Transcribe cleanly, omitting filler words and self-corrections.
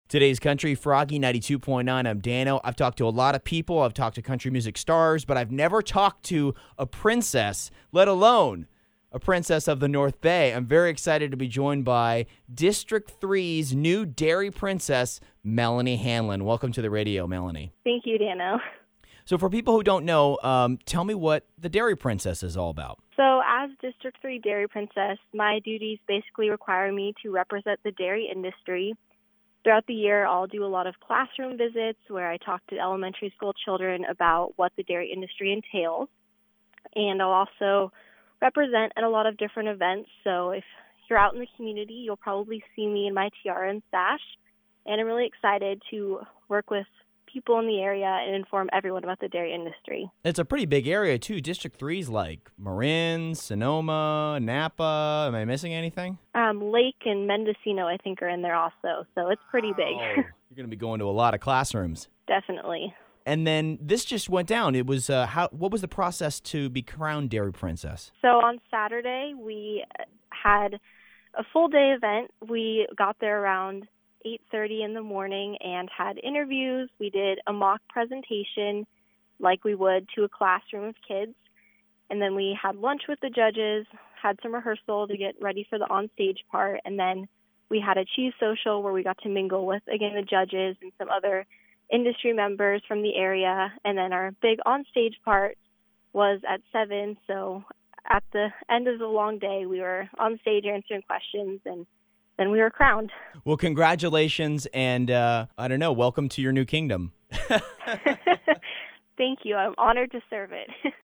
Today's Country Froggy 92.9. I'm Dano. I've talked to a lot of people. I've talked to country music stars, but I've never talked to a princess, let alone a princess of the North Bay. I'm very excited to be joined by District 3's new dairy princess, Melanie Hanlon. Welcome to the radio, Melanie. Thank you, Dano. So for people who don't know, tell me what the Dairy Princess is all about. So as District 3 Dairy Princess, my duties basically require me to represent the dairy industry. Throughout the year, I'll do a lot of classroom visits where I talk to elementary school children about what the dairy industry entails. And I'll also represent at a lot of different events. So if you're out in the community, you'll probably see me in my tiara and sash. And I'm really excited to work with people in the area and inform everyone about the dairy industry. It's a pretty big area, too. District 3 is like Marin, Sonoma, Napa. Am I missing anything? Lake and Mendocino, I think, are in there also. So it's pretty big. You're going to be going to a lot of classrooms. Definitely. And then this just went down. It was what was the process to be crowned Dairy Princess? So on Saturday, we had a full day event. We got there around 8:30 in the morning and had interviews. We did a mock presentation like we would to a classroom of kids. And then we had lunch with the judges, had some rehearsal to get ready for the onstage part. And then we had a cheese social where we got to mingle with, again, the judges and some other industry members from the area. And then our big onstage part was at 7. So at the end of the long day, we were on stage answering questions, and then we were crowned. Well, congratulations, and I don't know, welcome to your new kingdom. Thank you. I'm honored to serve it.